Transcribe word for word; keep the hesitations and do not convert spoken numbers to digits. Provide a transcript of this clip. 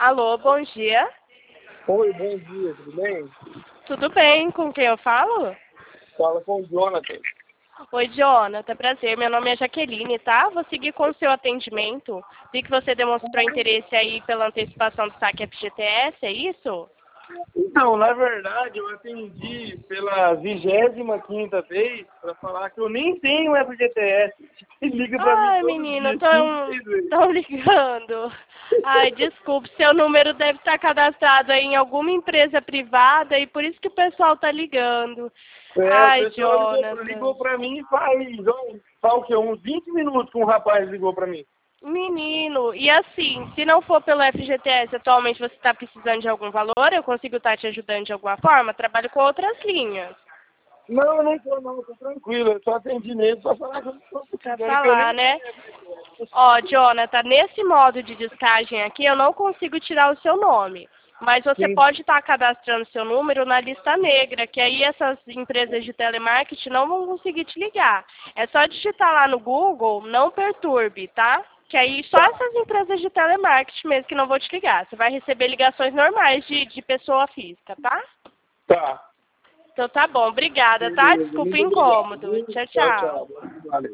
Alô, bom dia. Oi, bom dia, tudo bem? Tudo bem? Com quem eu falo? Fala com o Jonathan. Oi, Jonathan. Prazer. Meu nome é Jaqueline, tá? Vou seguir com o seu atendimento. Vi que você demonstrou interesse aí pela antecipação do saque F G T S, é isso? Então, na verdade, eu atendi pela vigésima quinta vez para falar que eu nem tenho F G T S. Liga para mim Ai, todo menino, dia, cinco, tão, seis vezes. tão ligando. Ai, desculpe, seu número deve estar cadastrado aí em alguma empresa privada e por isso que o pessoal tá ligando. É, o Ai, pessoal ligou, pra- Jonathan. ligou para mim faz, ó, faz o quê? Uns vinte minutos que um rapaz ligou para mim. Menino, e assim, se não for pelo F G T S, atualmente você está precisando de algum valor, eu consigo estar te ajudando de alguma forma? Trabalho com outras linhas. Não, eu não tô não, tô tranquilo, eu só atendi mesmo para falar que eu não tô Pra precisando, que eu falar, nem né? tenho F G T S. Ó, Jonathan, nesse modo de descagem aqui, eu não consigo tirar o seu nome. Mas você Sim. pode estar cadastrando seu número na lista negra, que aí essas empresas de telemarketing não vão conseguir te ligar. É só digitar lá no Google, não perturbe, tá? Que aí só Tá, essas empresas de telemarketing mesmo que não vão te ligar. Você vai receber ligações normais de, de pessoa física, tá? tá. Então tá bom, obrigada, tá? Beleza, Desculpa o muito obrigado, incômodo. viu? Tchau, Tchau, tchau. tchau. Valeu.